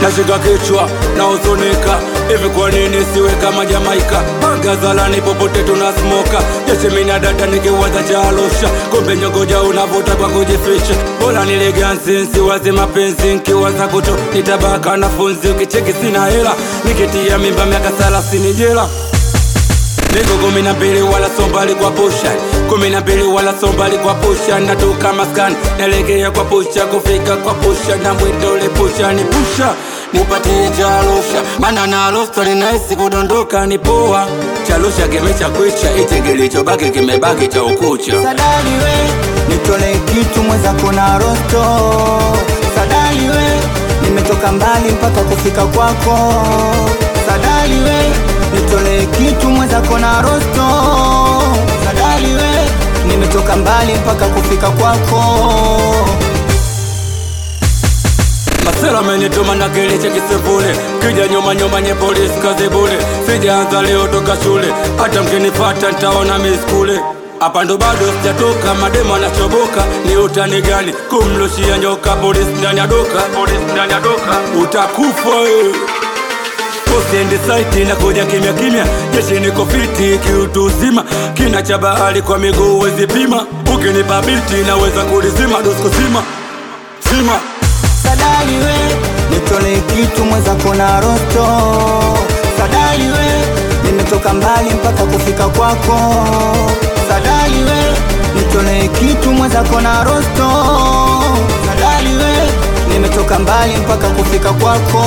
nashika kichwa na usonika. Hivi kwa nini siwe kama Jamaika? Gazalani popote tunasmoka. Jeshi mina dada nikiwaza Arusha. Kumbe nyogoja unavuta kwa kujificha. Bora niligansi nsiwaze mapenzi. Nkiwaza kuto nitabaka na funzi. Ukicheki sina hela nikitia mimba miaka 30 jela. Niko 12 wala sombali kwa pusha. 12 wala sombali kwa pusha. Natoka maskani nalegea kwa pusha. Kufika kwa pusha na mwitole pusha. Ni pusha nipatie Arusha. Mana na Arusha ni nice kudondoka ni poa. Arusha kimecha kwicha. Iti kilichobaki kimebaki cha ukucha. Sadali we nitole kitu mwenzako na Arusha. Sadali we nimetoka mbali mpaka kufika kwako. Sadali we nitole kitu mwenzako na Arusha. Sadali we nimetoka mbali mpaka kufika kwako. Masela menituma na kile cha kisebule. Kija nyuma nye polisi kazi bule. Sijaanza leo toka shule. Hata mkinipata nitaona miskule. Hapa ndo bado sijatoka, mademo anachoboka. Ni utani gani kumlushia nyoka? Polisi ndani ya doka, polisi ndani ya doka. Utakufa Posiendi site na kuja kimya kimya. Jeshi niko fiti kiutu uzima. Kina cha bahari kwa miguu wezi pima. Ukinipa biti naweza kulizima. Dosko zima zima. Sadali we nitole kitu mwenzako na Arusha. Sadali we nimetoka mbali mpaka kufika kwako. Sadali we nitole kitu mwenzako na Arusha. Sadali we nimetoka mbali mpaka kufika kwako.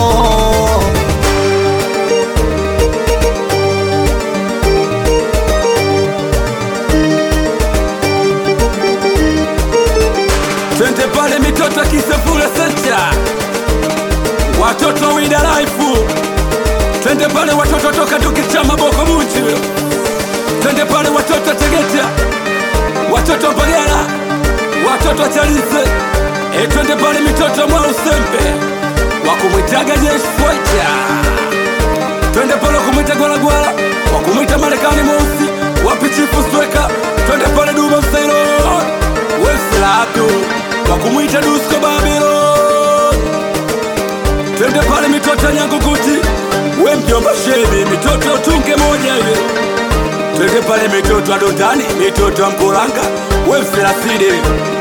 Twende pale mitoto Kisefule Center. Watoto winda life. Twende pale watoto toka tukichama boko muchi. Twende pale watoto Tegeta. Watoto Bagala. Watoto Chalize. Twende pale mitoto mwa Usembe. Wakumwitaga Jeshi Fighter. Twende pale kumwita Gwala Gwala. Wakumwita Marekani Mosi. Wapi Chifu Sweka. Twende pale Duma Msailo. Weslatu wakumwita Dusko Babylon. Twende pale mitoto Nyangukuti. We mjomba Shebi mitoto tunge moja hiyo. Twende pale mitoto Adondani, mitoto Mkuranga. We Mselaside